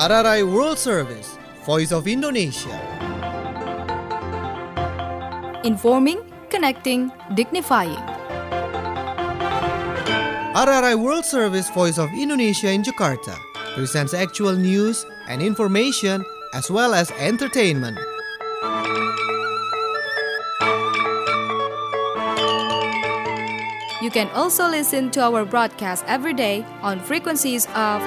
RRI World Service, Voice of Indonesia. Informing, connecting, dignifying. RRI World Service, Voice of Indonesia in Jakarta presents actual news and information as well as entertainment. You can also listen to our broadcast every day on frequencies of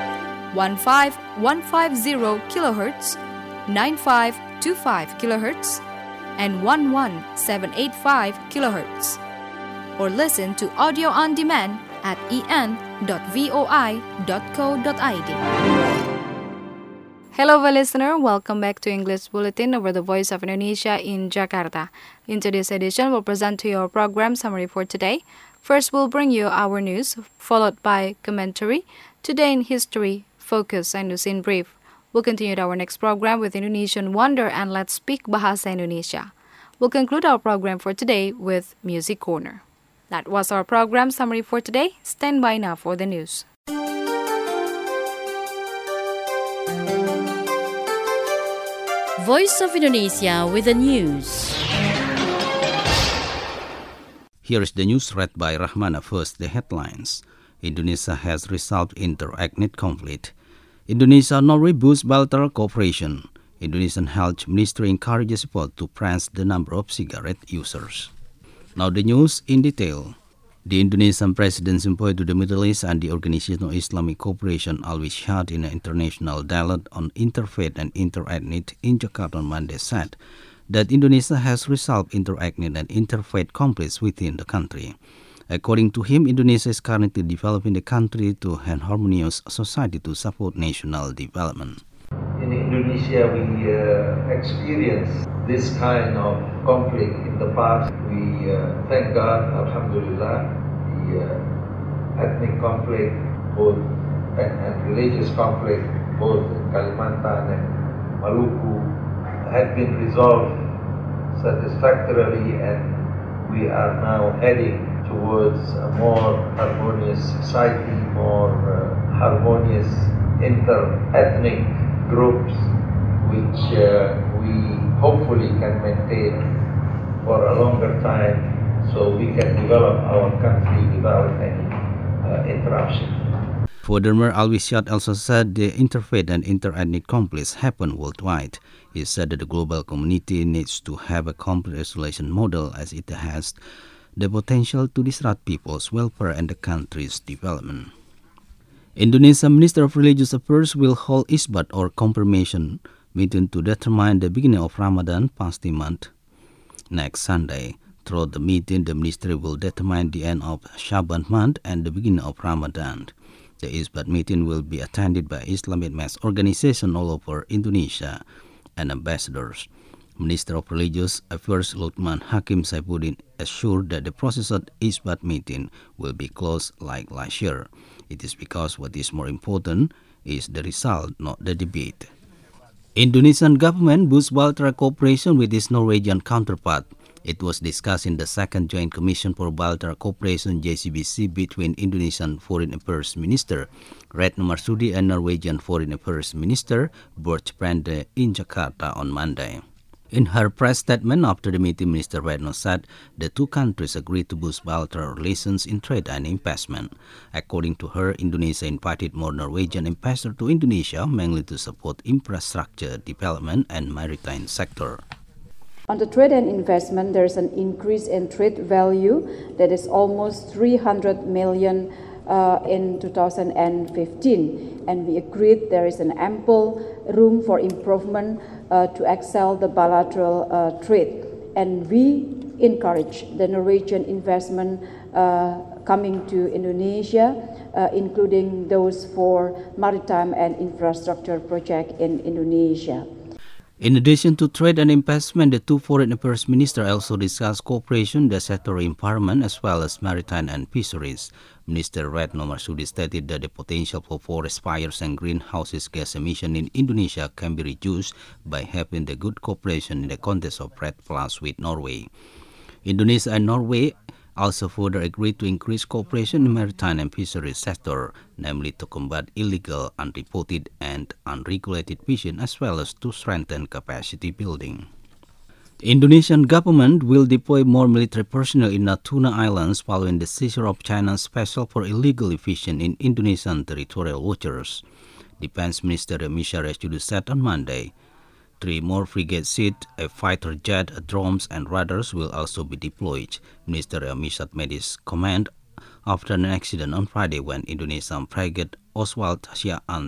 15150 kHz, 9525 kHz, and 11785 kHz. Or listen to audio on demand at en.voi.co.id. Hello, listener. Welcome back to English Bulletin over the Voice of Indonesia in Jakarta. In today's edition, we'll present to you our program summary for today. First, we'll bring you our news, followed by commentary, Today in History, Focus, and News in Brief. We'll continue our next program with Indonesian Wonder and Let's Speak Bahasa Indonesia. We'll conclude our program for today with Music Corner. That was our program summary for today. Stand by now for the news. Voice of Indonesia with the news. Here is the news read by Rahmana. First, the headlines. Indonesia has resolved inter-ethnic conflict. Indonesia-Norway boosts bilateral cooperation. Indonesian Health Ministry encourages people to press the number of cigarette users. Now the news in detail. The Indonesian President's envoy to the Middle East and the Organization of Islamic Cooperation Alwi Shad in an international dialogue on interfaith and interethnic in Jakarta on Monday said that Indonesia has resolved interethnic and interfaith conflicts within the country. According to him, Indonesia is currently developing the country to an harmonious society to support national development. In Indonesia, we experienced this kind of conflict in the past. We thank God, Alhamdulillah, the ethnic conflict, both and religious conflict, both in Kalimantan and Maluku, had been resolved satisfactorily, and we are now heading towards a more harmonious society, more harmonious inter-ethnic groups, which we hopefully can maintain for a longer time so we can develop our country without any interruption. Furthermore, Alwi Shad also said the interfaith and interethnic conflicts happen worldwide. He said that the global community needs to have a complete isolation model as it has the potential to disrupt people's welfare and the country's development. Indonesia Minister of Religious Affairs will hold Isbat or confirmation meeting to determine the beginning of Ramadan fasting month next Sunday. Throughout the meeting, the ministry will determine the end of Shaban month and the beginning of Ramadan. The Isbat meeting will be attended by Islamic mass organizations all over Indonesia and ambassadors. Minister of Religious Affairs Luqman Hakim Saifuddin assured that the process of Isbat meeting will be closed like last year. It is because what is more important is the result, not the debate. Indonesian government boosts bilateral cooperation with its Norwegian counterpart. It was discussed in the Second Joint Commission for Bilateral Cooperation JCBC between Indonesian Foreign Affairs Minister Retno Marsudi and Norwegian Foreign Affairs Minister Bert Brande in Jakarta on Monday. In her press statement after the meeting, Minister Retno said the two countries agreed to boost bilateral relations in trade and investment. According to her, Indonesia invited more Norwegian ambassadors to Indonesia, mainly to support infrastructure development and maritime sector. On the trade and investment, there is an increase in trade value that is almost 300 million in 2015, and we agreed there is an ample room for improvement to excel the bilateral trade, and we encourage the Norwegian investment coming to Indonesia, including those for maritime and infrastructure projects in Indonesia. In addition to trade and investment, the two foreign affairs ministers also discussed cooperation in the sector of environment as well as maritime and fisheries. Minister Retno Marsudi stated that the potential for forest fires and greenhouse gas emission in Indonesia can be reduced by having the good cooperation in the context of REDD Plus with Norway. Indonesia and Norway also further agreed to increase cooperation in the maritime and fisheries sector, namely to combat illegal, unreported and unregulated fishing as well as to strengthen capacity building. Indonesian government will deploy more military personnel in Natuna Islands following the seizure of China's vessel for illegal fishing in Indonesian territorial waters. Defense Minister Misha Rescudu said on Monday. 3 more frigate ships, a fighter jet, drones and radars will also be deployed. Minister Mishat made his comment after an accident on Friday when Indonesian frigate Oswald Siaan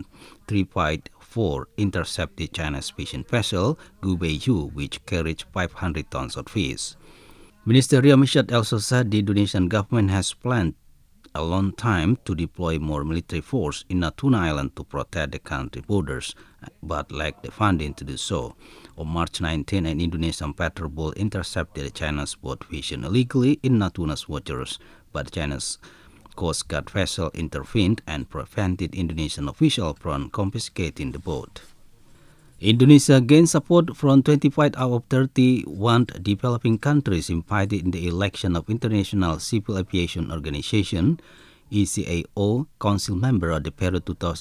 354 intercepted China's fishing vessel Gubei Yu, which carried 500 tons of fish. Minister Ria Mishat also said the Indonesian government has planned a long time to deploy more military force in Natuna Island to protect the country borders, but lacked the funding to do so. On March 19, an Indonesian patrol boat intercepted China's boat fishing illegally in Natuna's waters, but China's Coast Guard vessel intervened and prevented Indonesian officials from confiscating the boat. Indonesia gained support from 25 out of 31 developing countries invited in the election of International Civil Aviation Organization, ICAO, Council member of the period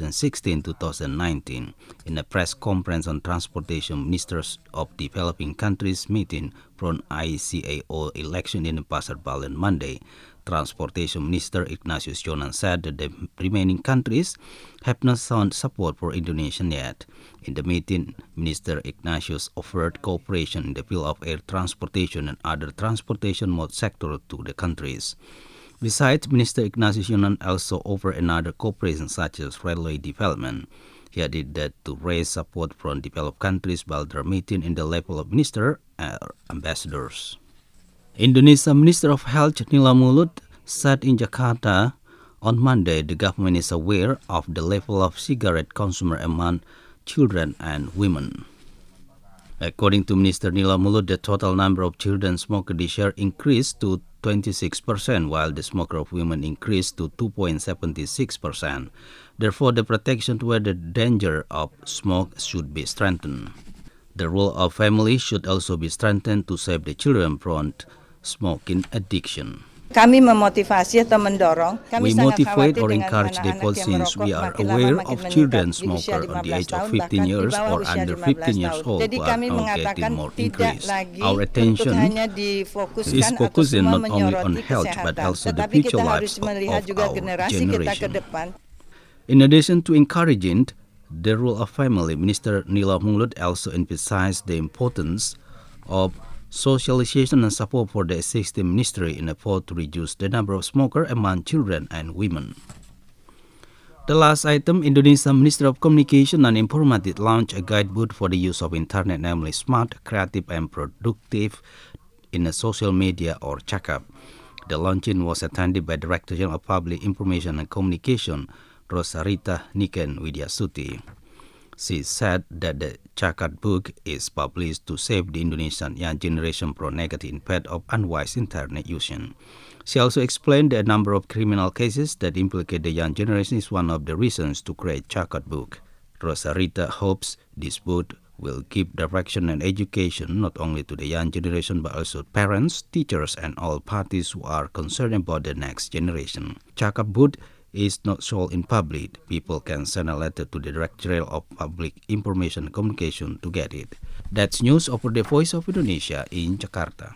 2016-2019. In a press conference on transportation ministers of developing countries meeting from ICAO election in Pasar Baru on Monday, Transportation Minister Ignatius Jonan said that the remaining countries have not shown support for Indonesia yet. In the meeting, Minister Ignatius offered cooperation in the field of air transportation and other transportation mode sector to the countries. Besides, Minister Ignatius Jonan also offered another cooperation such as railway development. He added that to raise support from developed countries while they're meeting in the level of minister and ambassadors. Indonesia Minister of Health Nila Mulud said in Jakarta on Monday the government is aware of the level of cigarette consumer among children and women. According to Minister Nila Mulud, the total number of children smokers this year increased to 26%, while the smoker of women increased to 2.76%. Therefore, the protection toward the danger of smoke should be strengthened. The role of family should also be strengthened to save the children from smoking addiction. Kami memotivasi atau mendorong. We motivate or encourage default since we are aware of children smokers on the age of 15 years or under 15 years old who are now getting more increased. Our attention is focusing not only on health but also the future lives of our generation. In addition to encouraging the role of family, Minister Nila Mulud also emphasized the importance of socialization and support for the existing ministry in an effort to reduce the number of smokers among children and women. The last item, Indonesia Ministry of Communication and Informatics launched a guidebook for the use of Internet, namely smart, creative and productive in a social media or Cakap. The launching was attended by Director General of Public Information and Communication, Rosarita Niken Widyasuti. She said that the Cakap book is published to save the Indonesian young generation from negative impact of unwise internet using. She also explained that a number of criminal cases that implicate the young generation is one of the reasons to create Cakap book. Rosarita hopes this book will give direction and education not only to the young generation but also parents, teachers and all parties who are concerned about the next generation. Cakap book is not sold in public. People can send a letter to the Directorate of Public Information and Communication to get it. That's news over the Voice of Indonesia in Jakarta.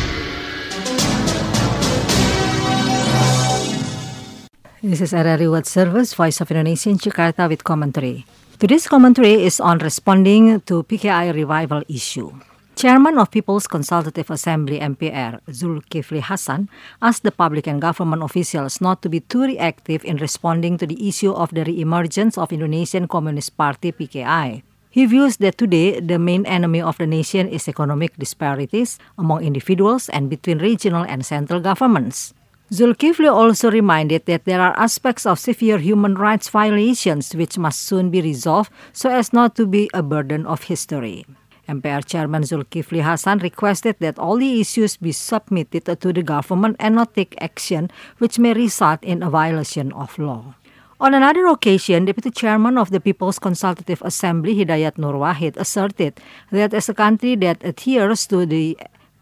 This is RRI World Service, Voice of Indonesia in Jakarta with commentary. Today's commentary is on responding to PKI revival issue. Chairman of People's Consultative Assembly (MPR), Zulkifli Hasan, asked the public and government officials not to be too reactive in responding to the issue of the re-emergence of Indonesian Communist Party (PKI). He views that today the main enemy of the nation is economic disparities among individuals and between regional and central governments. Zulkifli also reminded that there are aspects of severe human rights violations which must soon be resolved so as not to be a burden of history. MPR Chairman Zulkifli Hasan requested that all the issues be submitted to the government and not take action which may result in a violation of law. On another occasion, Deputy Chairman of the People's Consultative Assembly, Hidayat Nur Wahid, asserted that as a country that adheres to the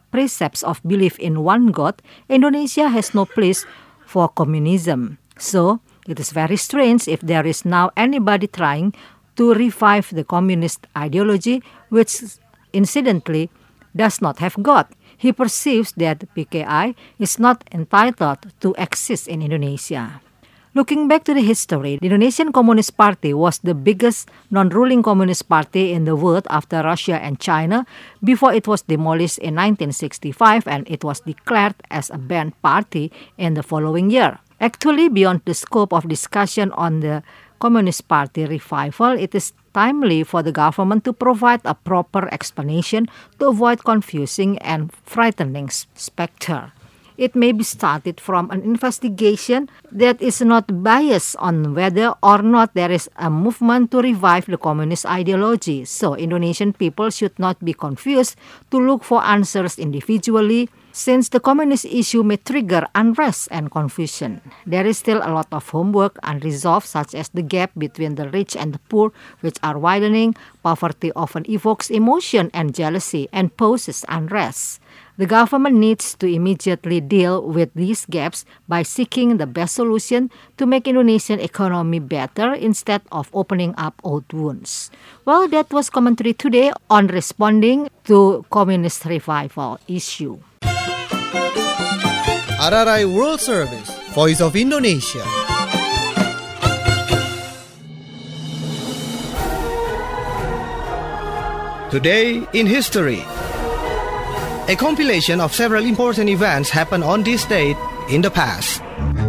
precepts of belief in one God, Indonesia has no place for communism. So, it is very strange if there is now anybody trying to revive the communist ideology, which incidentally does not have God. He perceives that PKI is not entitled to exist in Indonesia. Looking back to the history, the Indonesian Communist Party was the biggest non-ruling communist party in the world after Russia and China before it was demolished in 1965 and it was declared as a banned party in the following year. Actually, beyond the scope of discussion on the Communist Party revival, it is timely for the government to provide a proper explanation to avoid confusing and frightening specter. It may be started from an investigation that is not biased on whether or not there is a movement to revive the communist ideology. So Indonesian people should not be confused to look for answers individually, since the communist issue may trigger unrest and confusion. There is still a lot of homework unresolved, such as the gap between the rich and the poor, which are widening. Poverty often evokes emotion and jealousy and poses unrest. The government needs to immediately deal with these gaps by seeking the best solution to make Indonesian economy better instead of opening up old wounds. Well, that was commentary today on responding to communist revival issue. RRI World Service, Voice of Indonesia. Today in History. A compilation of several important events happened on this date in the past.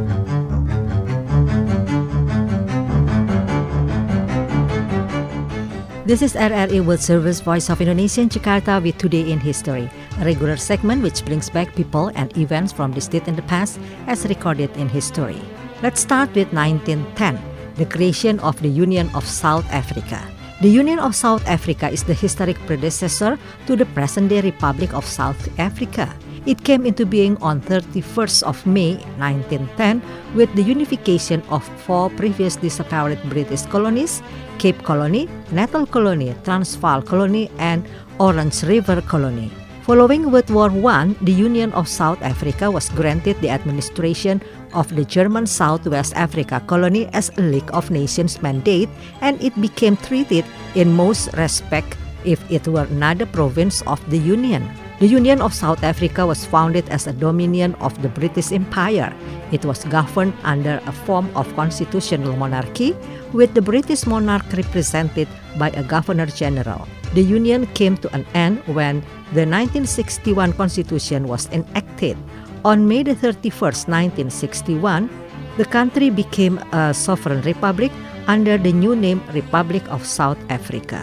This is RRI World Service, Voice of Indonesia in Jakarta with Today in History, a regular segment which brings back people and events from this date in the past as recorded in history. Let's start with 1910, the creation of the Union of South Africa. The Union of South Africa is the historic predecessor to the present-day Republic of South Africa. It came into being on 31st of May 1910 with the unification of 4 previously separate British colonies: Cape Colony, Natal Colony, Transvaal Colony, and Orange River Colony. Following World War I, the Union of South Africa was granted the administration of the German Southwest Africa Colony as a League of Nations mandate, and it became treated in most respects if it were another province of the Union. The Union of South Africa was founded as a dominion of the British Empire. It was governed under a form of constitutional monarchy, with the British monarch represented by a Governor-General. The Union came to an end when the 1961 Constitution was enacted. On May 31st, 1961, the country became a sovereign republic under the new name Republic of South Africa.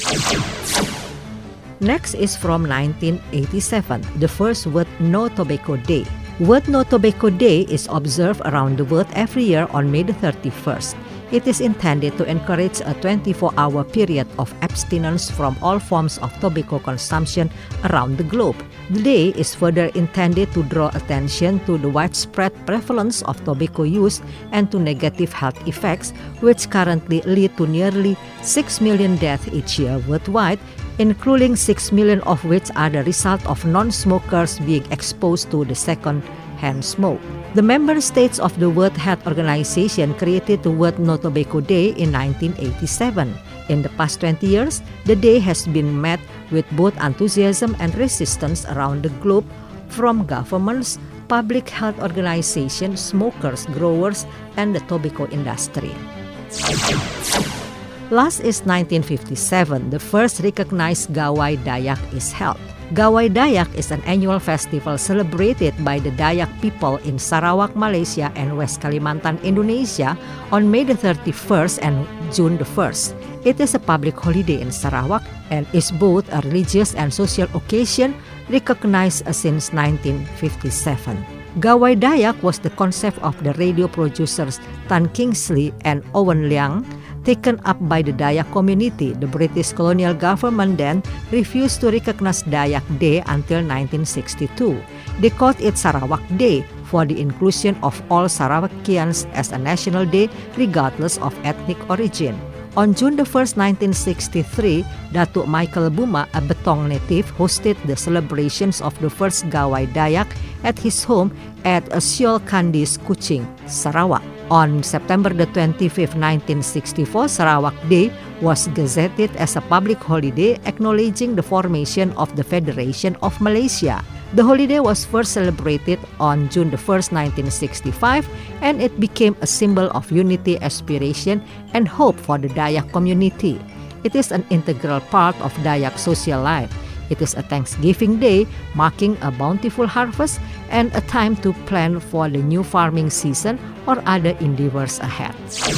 Next is from 1987, the first World No Tobacco Day. World No Tobacco Day is observed around the world every year on May 31st. It is intended to encourage a 24-hour period of abstinence from all forms of tobacco consumption around the globe. The day is further intended to draw attention to the widespread prevalence of tobacco use and to negative health effects, which currently lead to nearly 6 million deaths each year worldwide, including 6 million of which are the result of non-smokers being exposed to the second-hand smoke. The member states of the World Health Organization created the World No Tobacco Day in 1987. In the past 20 years, the day has been met with both enthusiasm and resistance around the globe from governments, public health organizations, smokers, growers, and the tobacco industry. Last is 1957, the first recognized Gawai Dayak is held. Gawai Dayak is an annual festival celebrated by the Dayak people in Sarawak, Malaysia and West Kalimantan, Indonesia on May 31st and June 1st. It is a public holiday in Sarawak and is both a religious and social occasion recognized since 1957. Gawai Dayak was the concept of the radio producers Tan Kingsley and Owen Liang, taken up by the Dayak community. The British colonial government then refused to recognize Dayak Day until 1962. They called it Sarawak Day for the inclusion of all Sarawakians as a national day regardless of ethnic origin. On June 1, 1963, Datuk Michael Buma, a Betong native, hosted the celebrations of the first Gawai Dayak at his home at Siol Kandis, Kuching, Sarawak. On September 25, 1964, Sarawak Day was gazetted as a public holiday acknowledging the formation of the Federation of Malaysia. The holiday was first celebrated on June 1, 1965, and it became a symbol of unity, aspiration, and hope for the Dayak community. It is an integral part of Dayak social life. It is a Thanksgiving Day, marking a bountiful harvest and a time to plan for the new farming season or other endeavors ahead.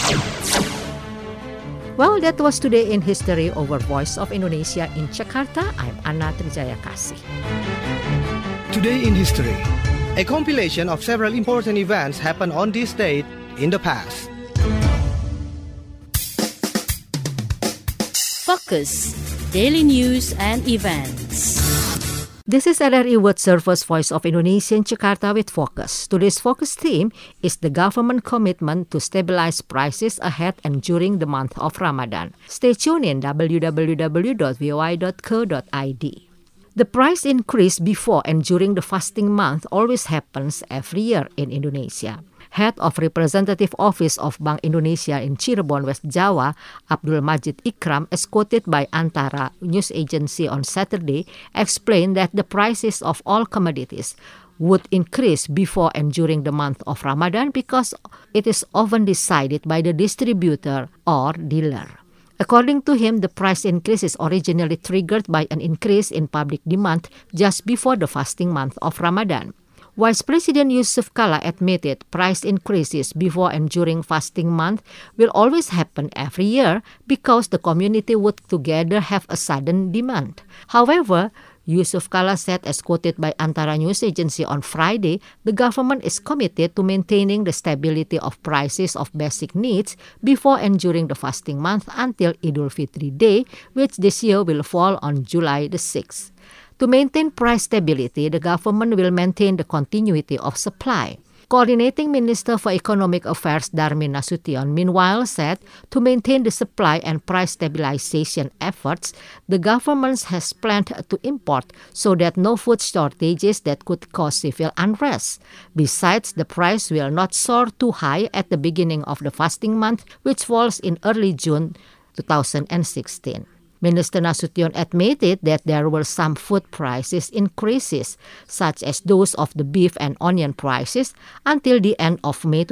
Well, that was Today in History over Voice of Indonesia in Jakarta. I'm Anna Trijayakasih. Today in History, a compilation of several important events happened on this date in the past. Focus, daily news and events. This is RRI World Service Voice of Indonesia in Jakarta with Focus. Today's focus theme is the government commitment to stabilize prices ahead and during the month of Ramadan. Stay tuned in www.voi.co.id. The price increase before and during the fasting month always happens every year in Indonesia. Head of Representative Office of Bank Indonesia in Cirebon, West Java, Abdul Majid Ikram, as quoted by Antara news agency on Saturday, explained that the prices of all commodities would increase before and during the month of Ramadan because it is often decided by the distributor or dealer. According to him, the price increase is originally triggered by an increase in public demand just before the fasting month of Ramadan. Vice President Yusuf Kala admitted price increases before and during fasting month will always happen every year because the community would together have a sudden demand. However, Yusuf Kala said, as quoted by Antara News Agency on Friday, the government is committed to maintaining the stability of prices of basic needs before and during the fasting month until Idul Fitri Day, which this year will fall on July the 6th. To maintain price stability, the government will maintain the continuity of supply. Coordinating Minister for Economic Affairs Darmin Nasution meanwhile said to maintain the supply and price stabilization efforts, the government has planned to import so that no food shortages that could cause civil unrest. Besides, the price will not soar too high at the beginning of the fasting month, which falls in early June 2016. Minister Nasution admitted that there were some food prices increases, such as those of the beef and onion prices, until the end of May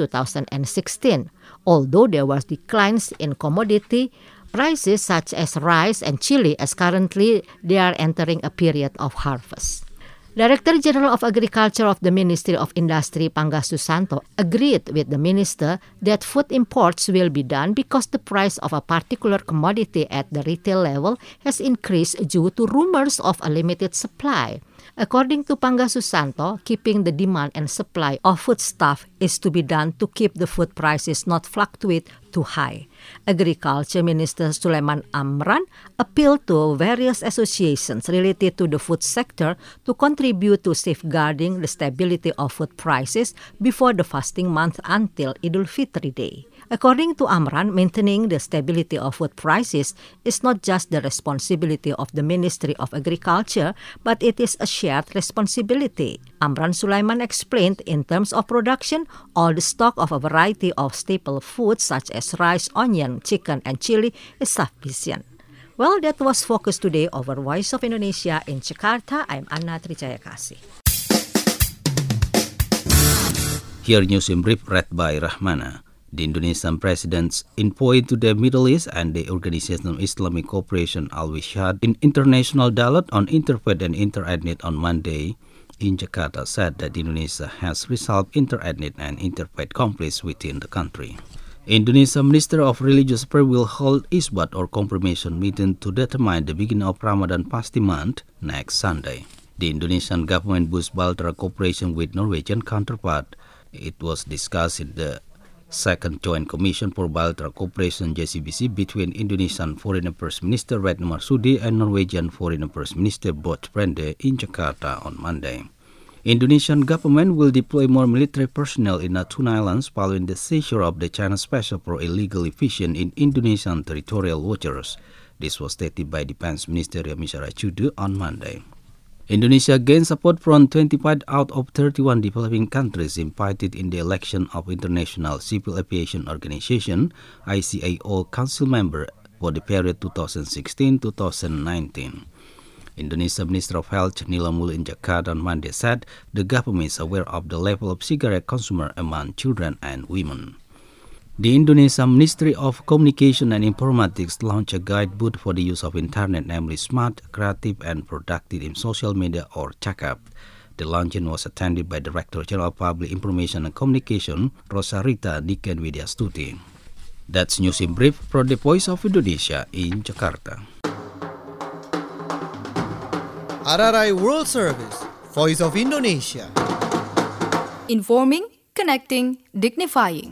2016, although there were declines in commodity prices such as rice and chili, as currently they are entering a period of harvest. Director General of Agriculture of the Ministry of Industry, Panggas Susanto, agreed with the minister that food imports will be done because the price of a particular commodity at the retail level has increased due to rumors of a limited supply. According to Panggas Susanto, keeping the demand and supply of foodstuff is to be done to keep the food prices not fluctuate too high. Agriculture Minister Sulaiman Amran appealed to various associations related to the food sector to contribute to safeguarding the stability of food prices before the fasting month until Idul Fitri Day. According to Amran, maintaining the stability of food prices is not just the responsibility of the Ministry of Agriculture, but it is a shared responsibility. Amran Sulaiman explained in terms of production, all the stock of a variety of staple foods such as rice, onion, chicken, and chili is sufficient. Well, that was Focus Today over Voice of Indonesia in Jakarta. I'm Anna Trijayakasih. Here news in brief read by Rahmana. The Indonesian president's envoy to the Middle East and the Organization of Islamic Cooperation Al-Wishad in international dialogue on interfaith and interethnic on Monday in Jakarta said that Indonesia has resolved interethnic and interfaith conflicts within the country. Indonesia Minister of Religious Affairs will hold Isbat or confirmation meeting to determine the beginning of Ramadan fasting month next Sunday. The Indonesian government boosts bilateral cooperation with Norwegian counterpart. It was discussed in the Second Joint Commission for Bilateral Cooperation JCBC between Indonesian Foreign Affairs Minister Retno Marsudi and Norwegian Foreign Affairs Minister Bot Brende in Jakarta on Monday. Indonesian government will deploy more military personnel in Natuna Islands following the seizure of the China Special for illegal fishing in Indonesian territorial waters. This was stated by Defense Minister Yamisara Chudu on Monday. Indonesia gained support from 25 out of 31 developing countries invited in the election of International Civil Aviation Organization (ICAO) Council member for the period 2016-2019. Indonesia Minister of Health Nilamul in Jakarta on Monday said the government is aware of the level of cigarette consumer among children and women. The Indonesia Ministry of Communication and Informatics launched a guidebook for the use of Internet, namely Smart, Creative and Productive in Social Media or CAKAP. The launching was attended by Director General Public Information and Communication, Rosarita Niken Widyastuti. That's news in brief from the Voice of Indonesia in Jakarta. RRI World Service, Voice of Indonesia. Informing, connecting, dignifying.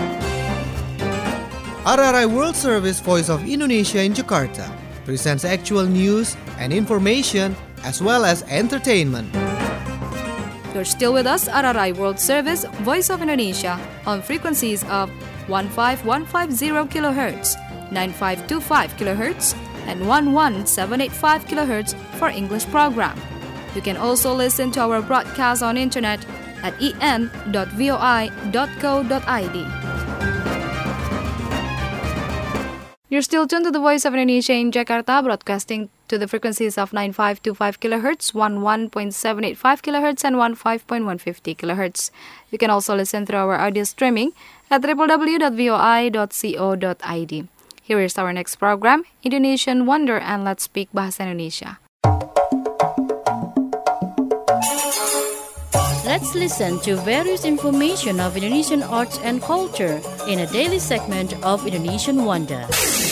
RRI World Service, Voice of Indonesia in Jakarta presents actual news and information as well as entertainment. You're still with us, RRI World Service, Voice of Indonesia, on frequencies of 15150 kHz, 9525 kHz, and 11785 kHz for English program. You can also listen to our broadcast on internet at en.voi.co.id. You're still tuned to the Voice of Indonesia in Jakarta, broadcasting to the frequencies of 9525 kHz, 11.785 kHz, and 15.150 kHz. You can also listen through our audio streaming at www.voi.co.id. Here is our next program, Indonesian Wonder, and let's speak Bahasa Indonesia. Let's listen to various information of Indonesian arts and culture in a daily segment of Indonesian Wonder.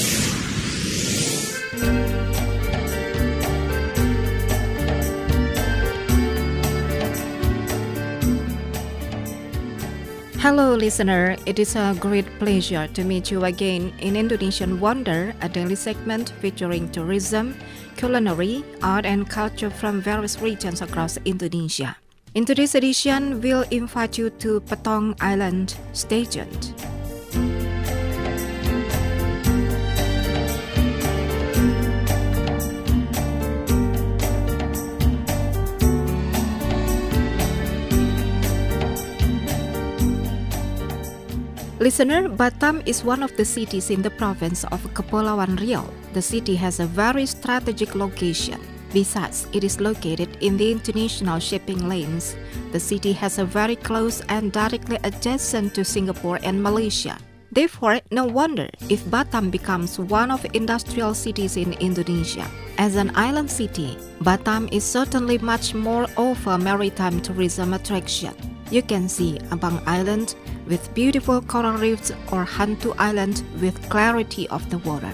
Hello listener, it is a great pleasure to meet you again in Indonesian Wonder, a daily segment featuring tourism, culinary, art and culture from various regions across Indonesia. In today's edition, we'll invite you to Patong Island. Stay tuned. Listener, Batam is one of the cities in the province of Kepulauan Riau. The city has a very strategic location. Besides, it is located in the international shipping lanes. The city has a very close and directly adjacent to Singapore and Malaysia. Therefore, no wonder if Batam becomes one of industrial cities in Indonesia. As an island city, Batam is certainly much more of a maritime tourism attraction. You can see Abang Island with beautiful coral reefs or Hantu Island with clarity of the water.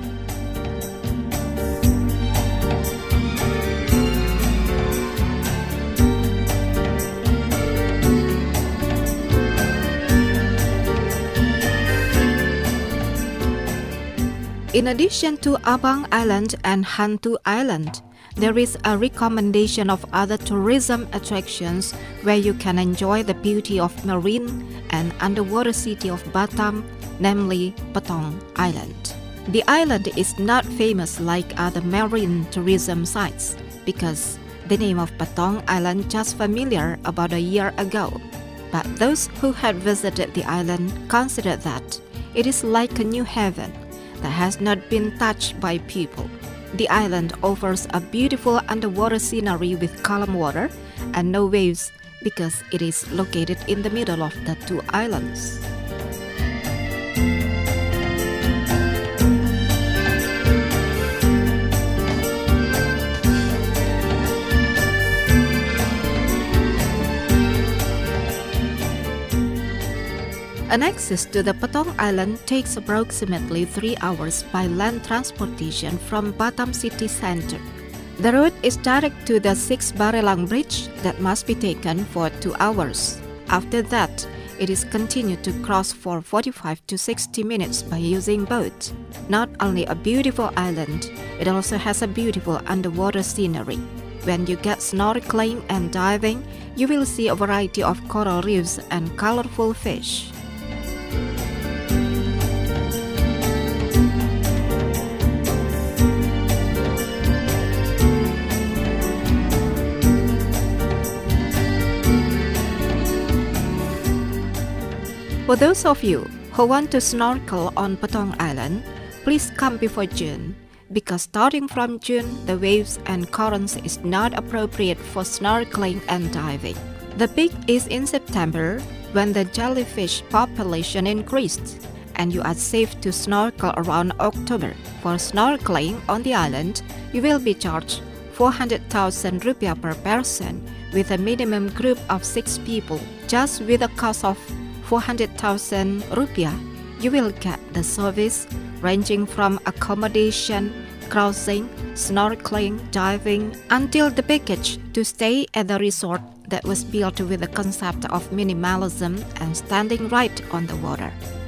In addition to Abang Island and Hantu Island, there is a recommendation of other tourism attractions where you can enjoy the beauty of marine and underwater city of Batam, namely Patong Island. The island is not famous like other marine tourism sites because the name of Patong Island just familiar about a year ago. But those who had visited the island consider that it is like a new heaven that has not been touched by people. The island offers a beautiful underwater scenery with calm water and no waves because it is located in the middle of the two islands. An access to the Patong Island takes approximately 3 hours by land transportation from Batam city center. The route is direct to the 6 Barelang Bridge that must be taken for 2 hours. After that, it is continued to cross for 45 to 60 minutes by using boat. Not only a beautiful island, it also has a beautiful underwater scenery. When you get snorkeling and diving, you will see a variety of coral reefs and colorful fish. For those of you who want to snorkel on Patong Island, please come before June, because starting from June, the waves and currents is not appropriate for snorkeling and diving. The peak is in September, when the jellyfish population increased, and you are safe to snorkel around October. For snorkeling on the island, you will be charged 400,000 rupiah per person, with a minimum group of 6 people. Just with a cost of 400,000 rupiah, you will get the service ranging from accommodation, crossing, snorkeling, diving, until the package to stay at the resort that was built with the concept of minimalism and standing right on the water.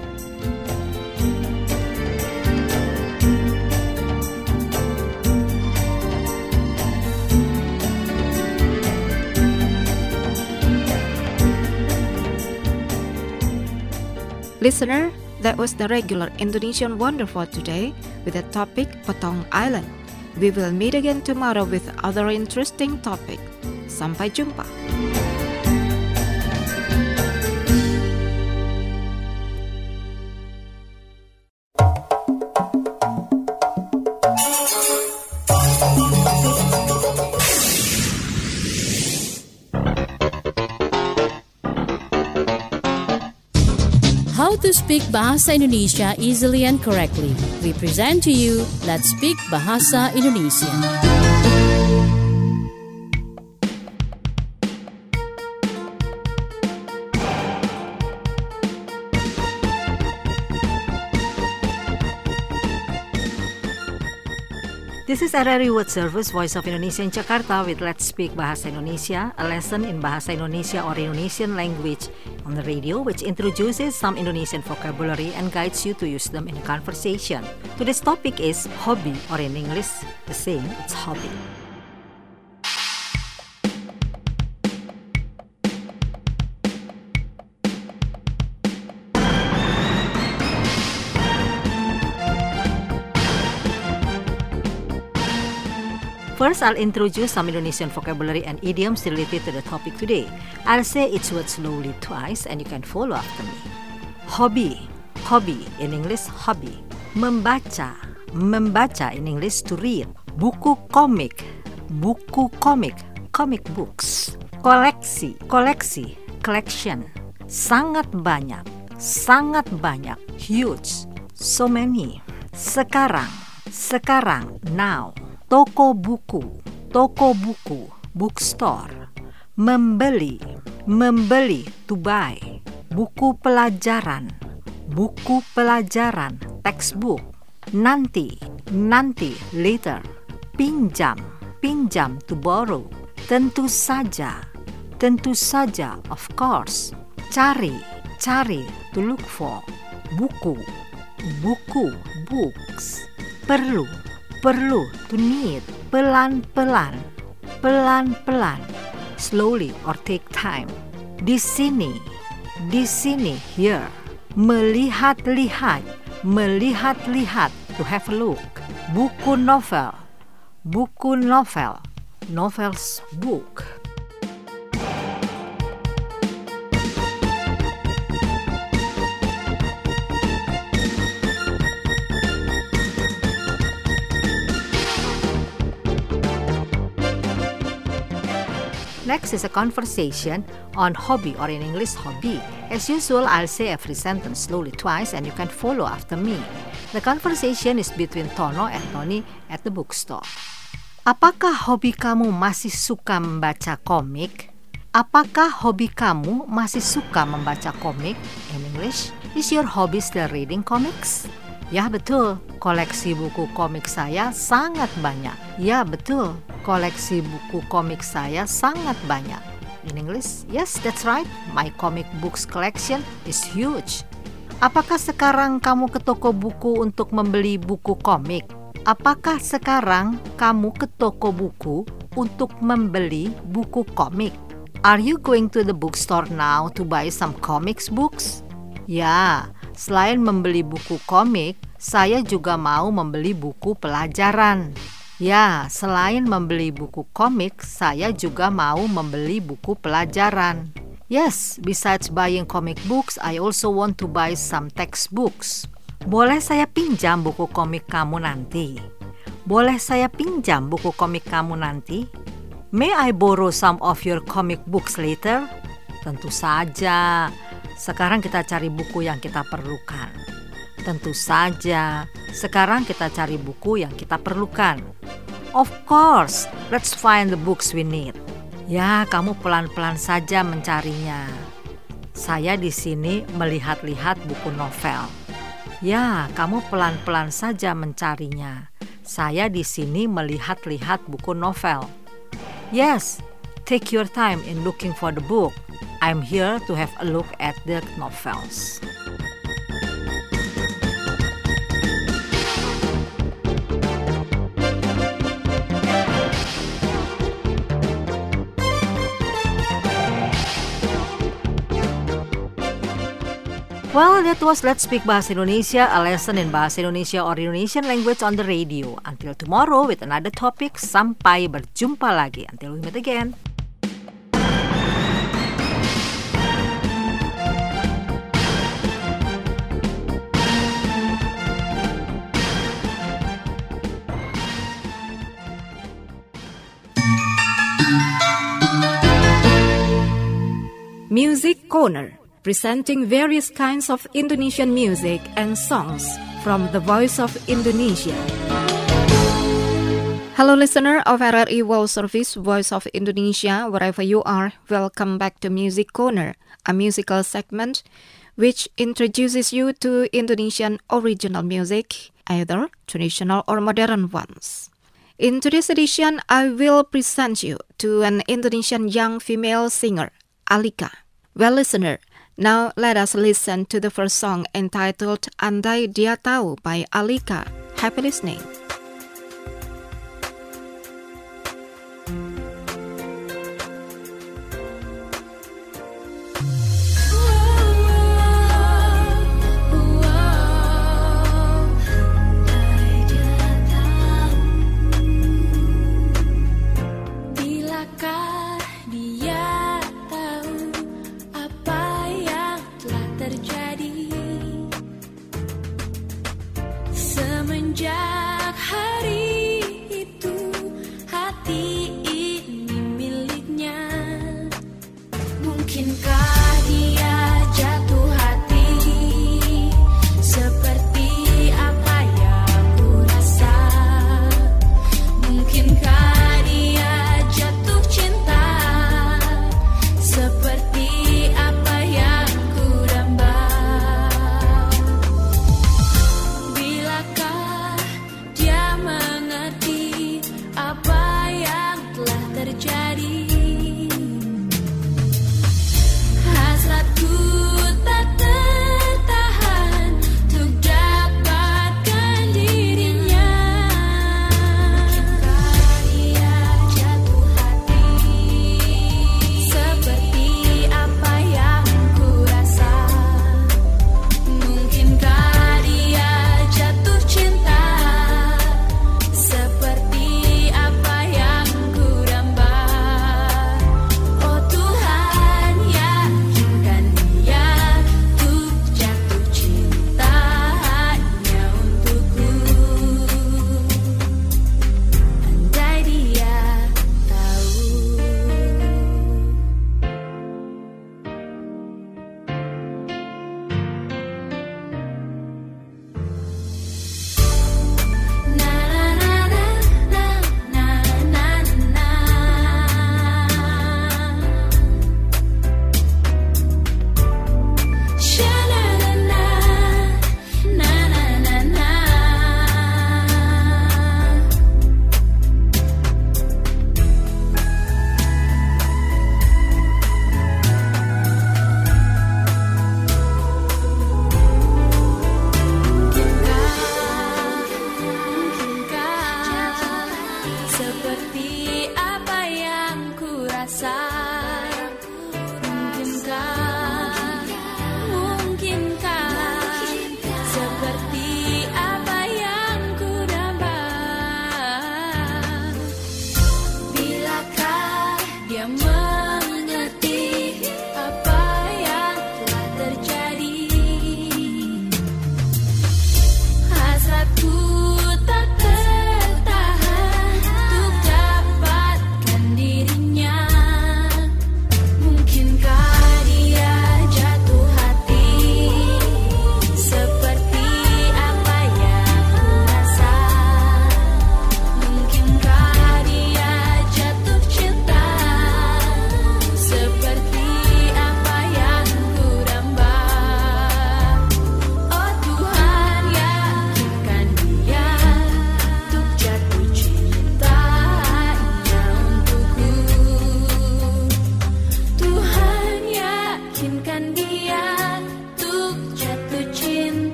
Listener, that was the regular Indonesian Wonder for today with the topic Patong Island. We will meet again tomorrow with other interesting topic. Sampai jumpa. How to speak Bahasa Indonesia easily and correctly. We present to you Let's Speak Bahasa Indonesia. This is RRI World Service, Voice of Indonesia in Jakarta with Let's Speak Bahasa Indonesia, a lesson in Bahasa Indonesia or Indonesian language on the radio which introduces some Indonesian vocabulary and guides you to use them in conversation. Today's topic is hobby, or in English, the same, it's hobby. First, I'll introduce some Indonesian vocabulary and idioms related to the topic today. I'll say each word slowly twice and you can follow after me. Hobby, hobby, in English, hobby. Membaca, membaca, in English, to read. Buku komik, comic books. Koleksi, koleksi, collection. Sangat banyak, huge, so many. Sekarang, now. Toko buku, bookstore. Membeli, to buy. Buku pelajaran, textbook. Nanti, later. Pinjam, to borrow. Tentu saja, of course. Cari, to look for. Buku, books. Perlu, to need. Pelan-pelan, slowly or take time. Di sini, here. Melihat-lihat, to have a look. Buku novel, novels book. Next is a conversation on hobby, or in English, hobby. As usual, I'll say every sentence slowly twice and you can follow after me. The conversation is between Tono and Tony at the bookstore. Apakah hobi kamu masih suka membaca komik? Apakah hobi kamu masih suka membaca komik? In English, is your hobby still reading comics? Ya betul, koleksi buku komik saya sangat banyak. Ya betul, koleksi buku komik saya sangat banyak. In English, yes, that's right. My comic books collection is huge. Apakah sekarang kamu ke toko buku untuk membeli buku komik? Apakah sekarang kamu ke toko buku untuk membeli buku komik? Are you going to the bookstore now to buy some comics books? Ya, selain membeli buku komik, saya juga mau membeli buku pelajaran. Ya, selain membeli buku komik, saya juga mau membeli buku pelajaran. Yes, besides buying comic books, I also want to buy some textbooks. Boleh saya pinjam buku komik kamu nanti? Boleh saya pinjam buku komik kamu nanti? May I borrow some of your comic books later? Tentu saja. Sekarang kita cari buku yang kita perlukan. Tentu saja. Sekarang kita cari buku yang kita perlukan. Of course, let's find the books we need. Ya, kamu pelan-pelan saja mencarinya. Saya di sini melihat-lihat buku novel. Ya, kamu pelan-pelan saja mencarinya. Saya di sini melihat-lihat buku novel. Yes, take your time in looking for the book. I'm here to have a look at the novels. Well, that was Let's Speak Bahasa Indonesia, a lesson in Bahasa Indonesia or Indonesian language on the radio. Until tomorrow with another topic, sampai berjumpa lagi. Until we meet again. Music Corner, presenting various kinds of Indonesian music and songs from the Voice of Indonesia. Hello listener of RRI World Service, Voice of Indonesia, wherever you are, welcome back to Music Corner, a musical segment which introduces you to Indonesian original music, either traditional or modern ones. In today's edition, I will present you to an Indonesian young female singer, Alika. Well listener, now let us listen to the first song entitled Andai Dia Tahu by Alika. Happy listening. Semenjak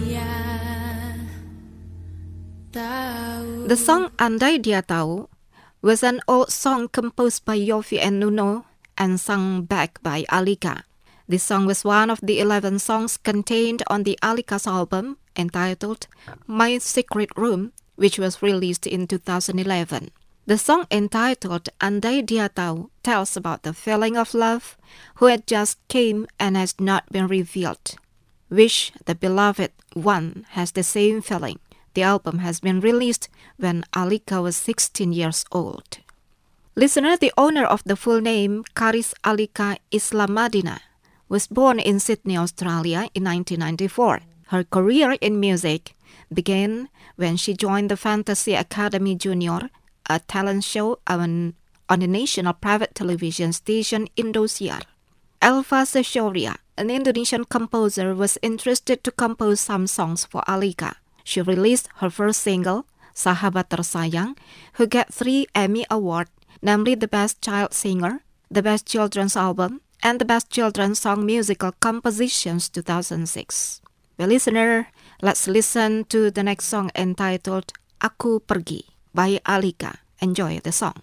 The song Andai Dia Tahu was an old song composed by Yovie and Nuno and sung back by Alika. This song was one of the 11 songs contained on the Alika's album entitled My Secret Room, which was released in 2011. The song entitled Andai Dia Tahu tells about the feeling of love who had just came and has not been revealed. Wish the beloved one has the same feeling. The album has been released when Alika was 16 years old. Listener, the owner of the full name, Karis Alika Islamadina, was born in Sydney, Australia in 1994. Her career in music began when she joined the Fantasy Academy Junior, a talent show on the national private television station Indosiar. Elva Seshoria, an Indonesian composer, was interested to compose some songs for Alika. She released her first single, Sahabat Tersayang, who got 3 Emmy Awards, namely the Best Child Singer, the Best Children's Album, and the Best Children's Song Musical Compositions 2006. Well, listener, let's listen to the next song entitled Aku Pergi by Alika. Enjoy the song.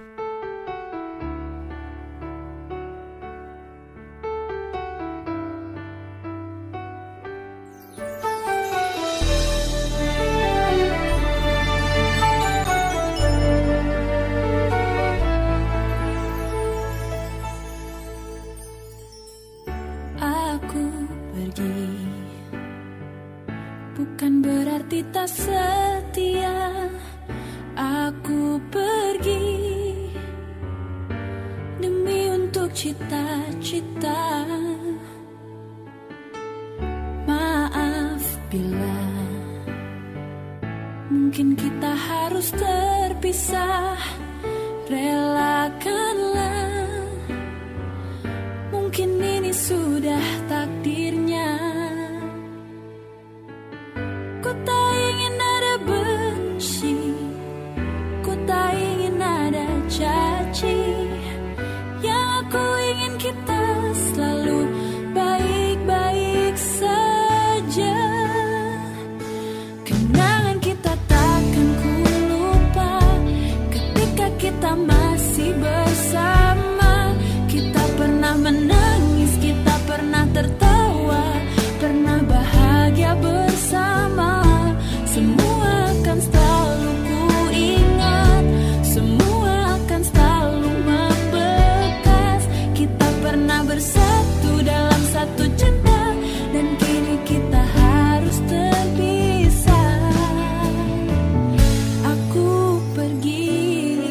Bukan berarti tak setia, aku pergi demi untuk cita-cita. Maaf bila mungkin kita harus terpisah, relakanlah, mungkin ini sudah takdirnya. Ku tak ingin ada benci, ku tak ingin ada caci. Yang aku ingin kita selalu baik-baik saja. Kenangan kita takkan ku lupa ketika kita masih bersama. Kita pernah menangis, kita pernah tertawa, pernah bahagia bersama. Semua akan selalu ku ingat, semua akan selalu membekas. Kita pernah bersatu dalam satu cinta, dan kini kita harus terpisah. Aku pergi,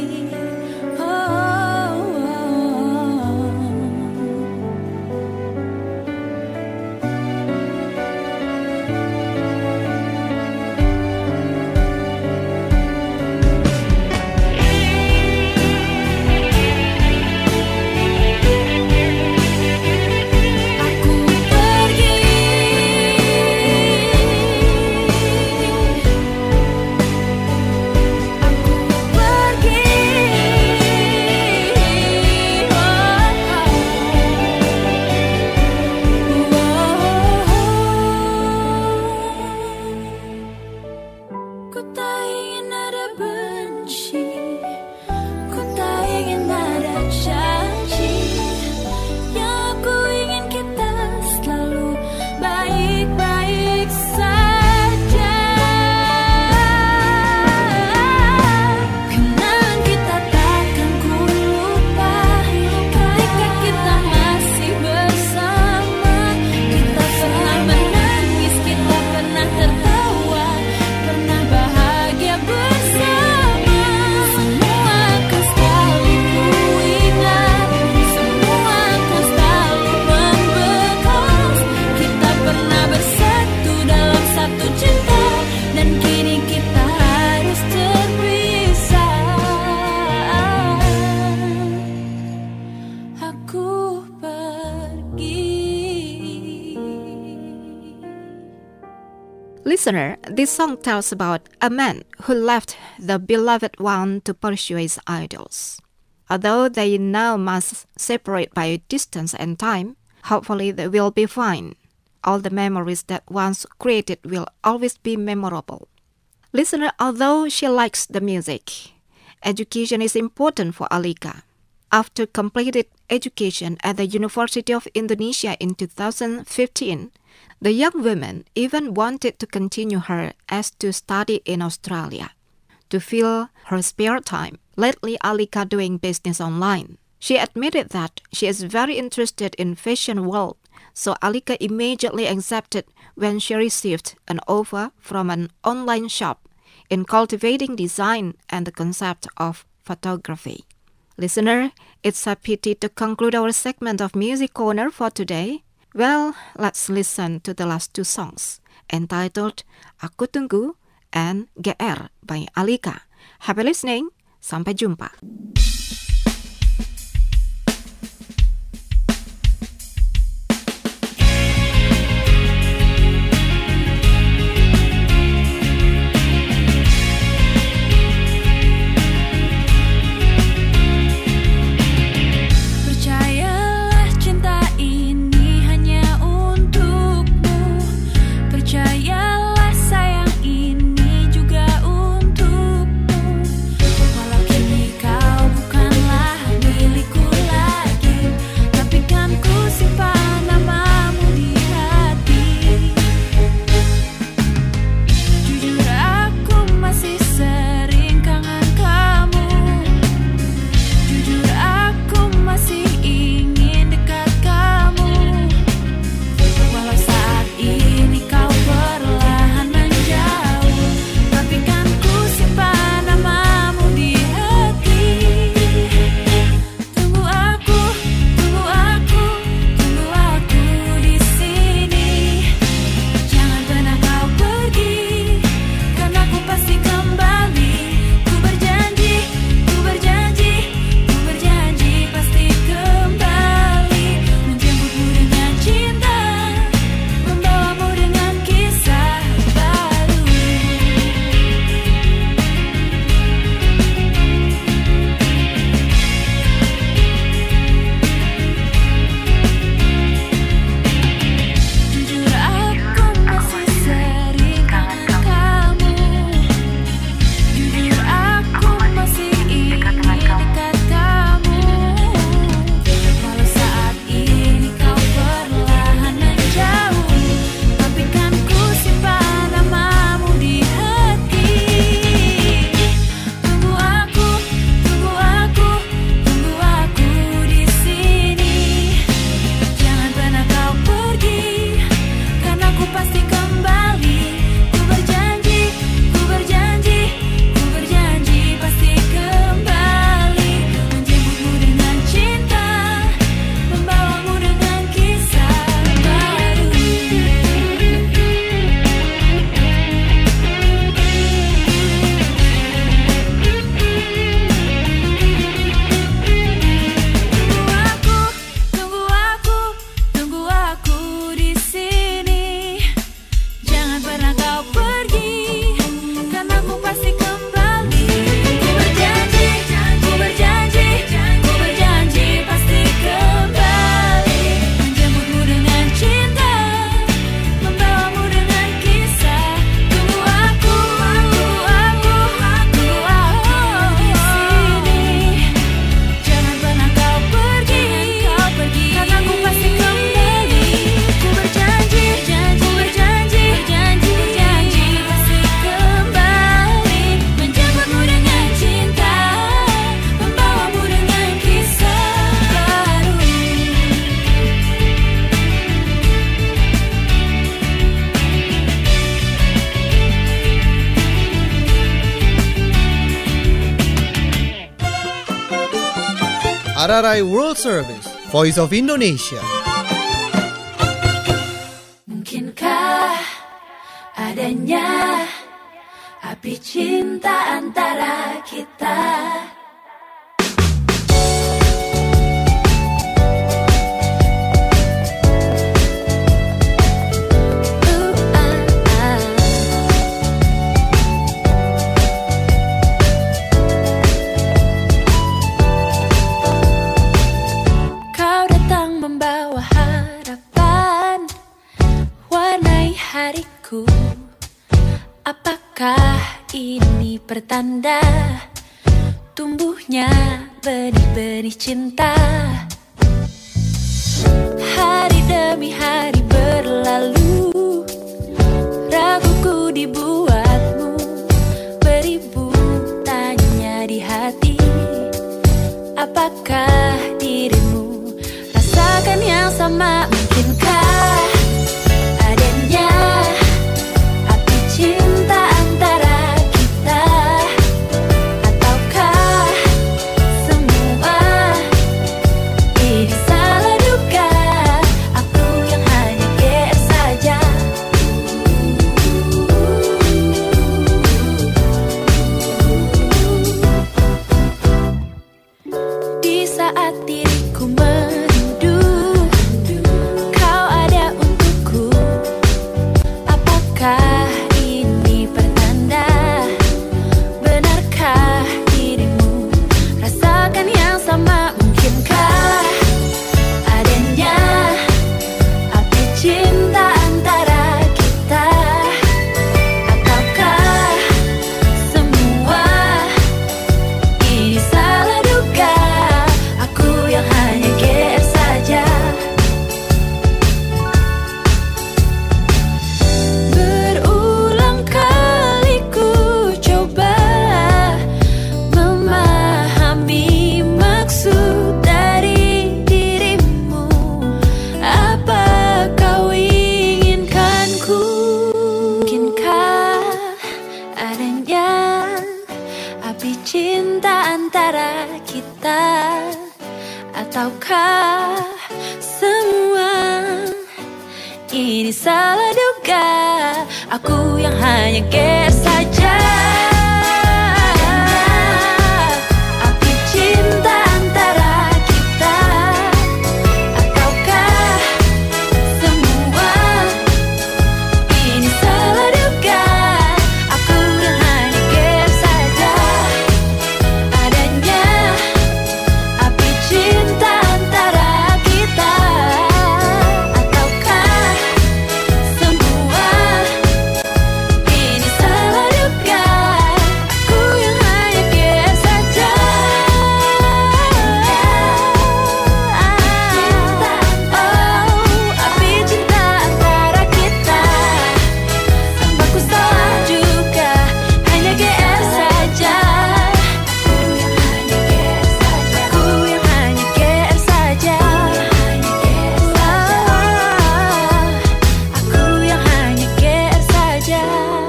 ku tak ingin ada benci, ku tak ingin ada caci. Yang aku ingin kita selalu baik-baik saja. Kenangan kita takkan ku lupa ketika kita masih bersama. Kita pernah menangis, kita pernah tertawa, pernah bahagia bersama. Semua akan selalu ku ingat, semua akan selalu membekas. Kita pernah bersatu dalam satu cinta, dan kini kita harus terpisah. Aku pergi. Listener, this song tells about a man who left the beloved one to pursue his idols. Although they now must separate by distance and time, hopefully they will be fine. All the memories that once created will always be memorable. Listener, although she likes the music, education is important for Alika. After completed education at the University of Indonesia in 2015, the young woman even wanted to continue her as to study in Australia. To fill her spare time, lately Alika doing business online. She admitted that she is very interested in fashion world, so Alika immediately accepted when she received an offer from an online shop in cultivating design and the concept of photography. Listener, it's a pity to conclude our segment of Music Corner for today. Well, let's listen to the last two songs, entitled Aku Tunggu and GR by Alika. Happy listening, sampai jumpa. RRI World Service, Voice of Indonesia. Mungkinkah adanya api cinta antara kita? Apakah ini pertanda tumbuhnya benih-benih cinta? Hari demi hari berlalu, raguku dibuatmu, beribu tanya di hati. Apakah dirimu rasakan yang sama? Mungkinkah adanya api cinta antara kita? Ataukah semua ini salah duga? Aku yang hanya GR saja. Di saat diriku merindu, kau ada untukku. Apakah ini pertanda? Benarkah dirimu rasakan yang sama? Mungkinkah adanya api cinta antara kita? Ataukah semua ini salah duga? Aku yang hanya GR saja. Berulang kali ku coba memahami maksud dari dirimu. Apa kau inginkanku? Mungkinkah adanya api cinta antara kita? Ataukah semua ini salah duga? Aku yang hanya GR saja. Api cinta antara kita? Ataukah semua ini salah duga? Aku yang hanya GR saja. Adanya api cinta antara kita? Ataukah semua ini salah duga? Aku yang hanya GR saja. Api cinta antara kita. Aku salah juga, hanya GR saja. Aku yang hanya GR saja. Aku yang hanya GR saja.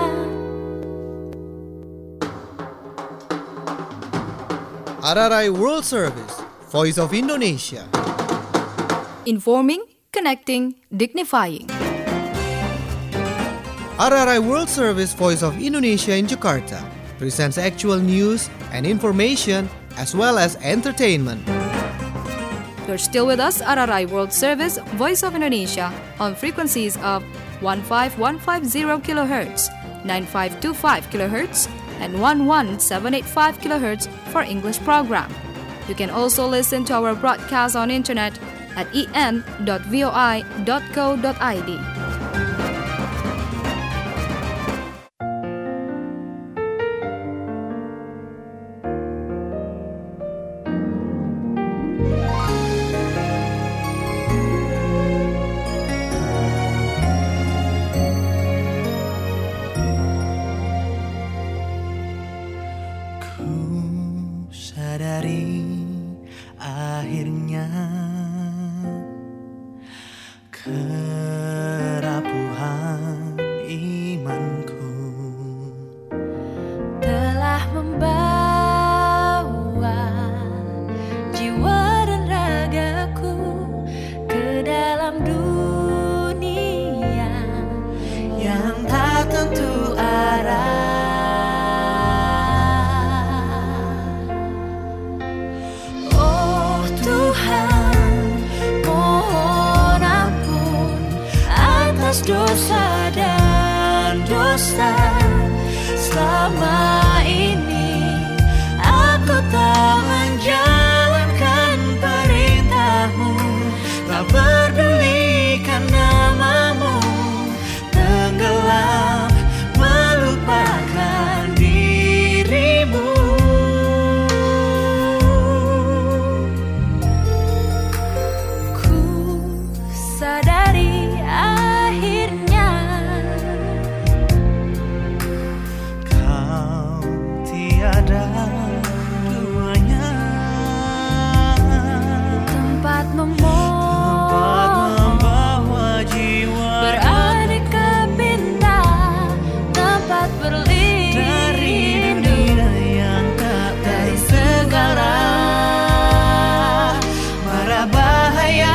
RRI World Service, Voice of Indonesia. Informing, connecting, dignifying. RRI World Service, Voice of Indonesia in Jakarta presents actual news and information as well as entertainment. You're still with us, RRI World Service, Voice of Indonesia, on frequencies of 15150 kHz, 9525 kHz, and 11785 kHz for English program. You can also listen to our broadcast on internet at en.voi.co.id. Sadari akhirnya kerapuhan imanku Telah membawa jiwa dan ragaku ke dalam dunia yang tak tentu arah. Oh Tuhan, dari dunia yang tak dari segala mara bahaya.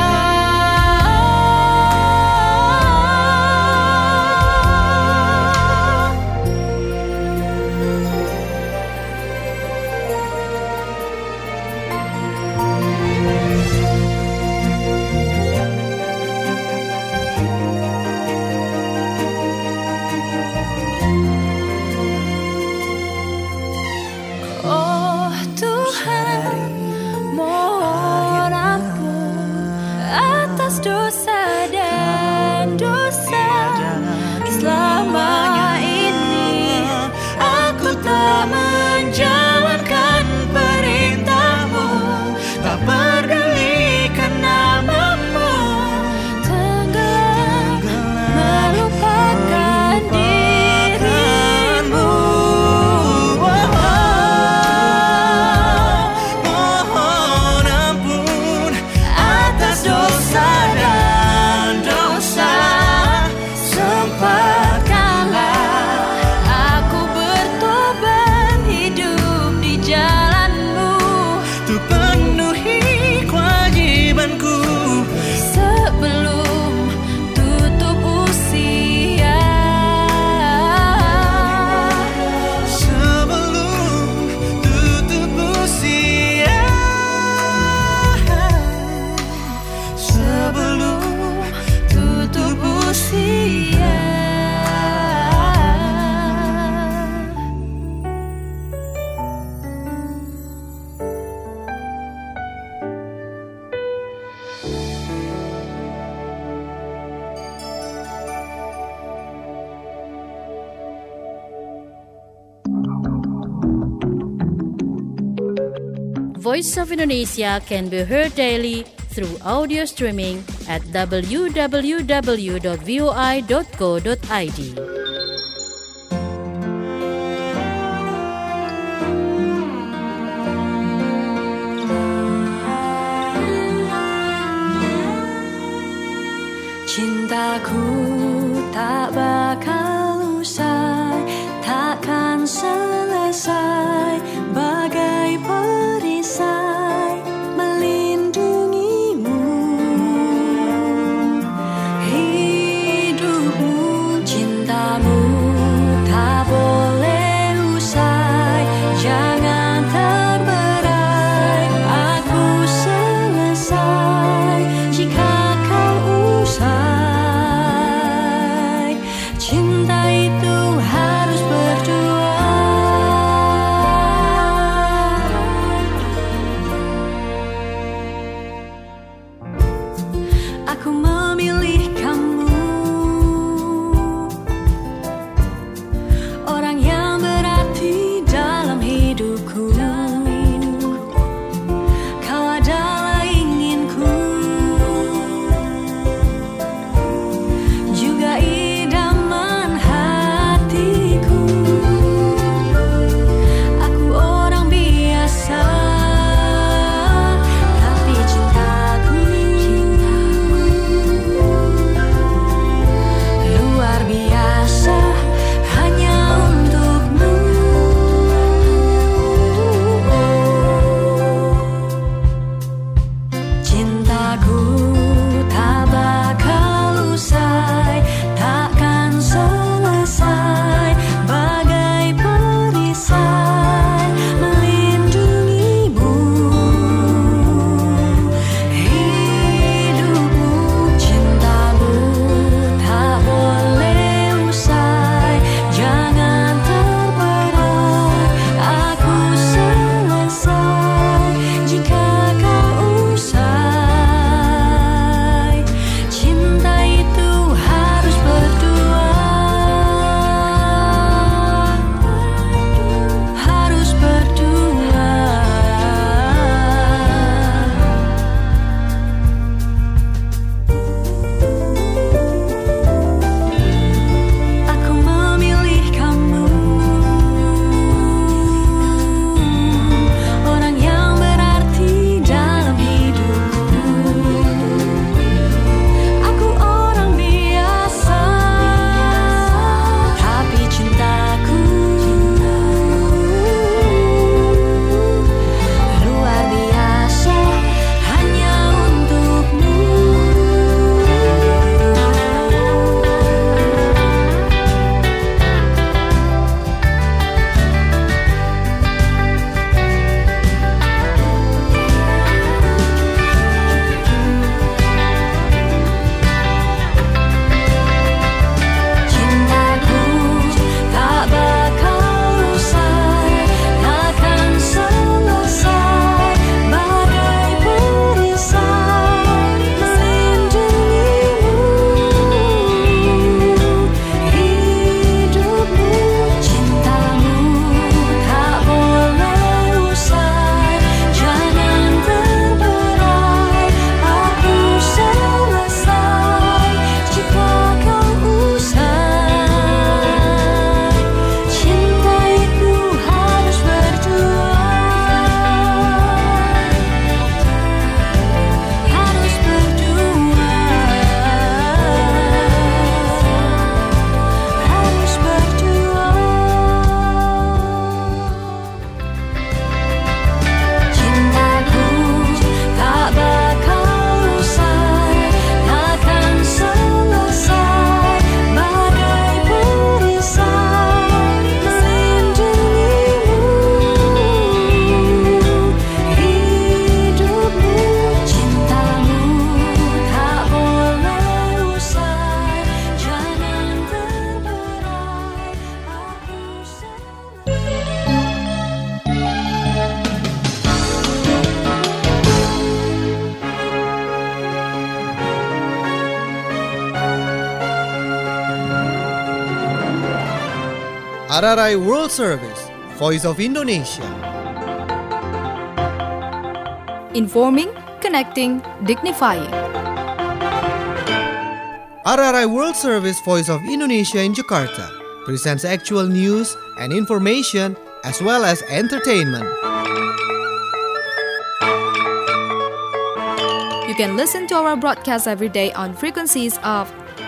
Oh Tuhan, mohon ampun atas dosa dan dosa. Selama ini aku tak menjalankan perintah-Mu, tak pedulikan nama-Mu, tenggelam melupakan diri-Mu. Mohon ampun atas dosa dan dosa. Sempatkanlah aku bertobat, hidup di jalan-Mu, Untuk penuhi kewajibanku sebelum tutup usia. sebelum tutup usia. Sebelum tutup usia. Voice of Indonesia can be heard daily through audio streaming at www.voi.co.id. Cintaku tak bakal usai, takkan selesai, bagai perisai melindungimu. Hidupmu, cinta RRI World Service, Voice of Indonesia. Informing, connecting, dignifying. RRI World Service, Voice of Indonesia in Jakarta presents actual news and information as well as entertainment. You can listen to our broadcast every day on frequencies of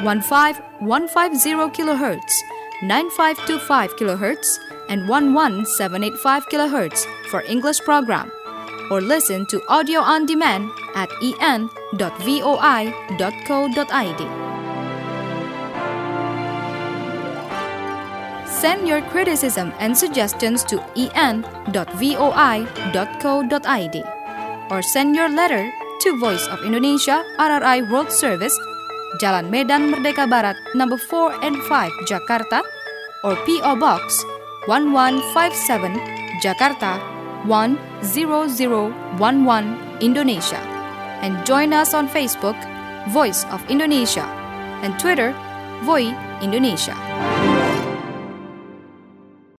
15150 kHz, 9525 kHz, and 11785 kHz for English program, or listen to audio on demand at en.voi.co.id. Send your criticism and suggestions to en.voi.co.id or send your letter to Voice of Indonesia RRI World Service, Jalan Medan Merdeka Barat, number 4 and 5, Jakarta, or P.O. Box 1157, Jakarta 10011, Indonesia. And join us on Facebook, Voice of Indonesia, and Twitter, Voi Indonesia.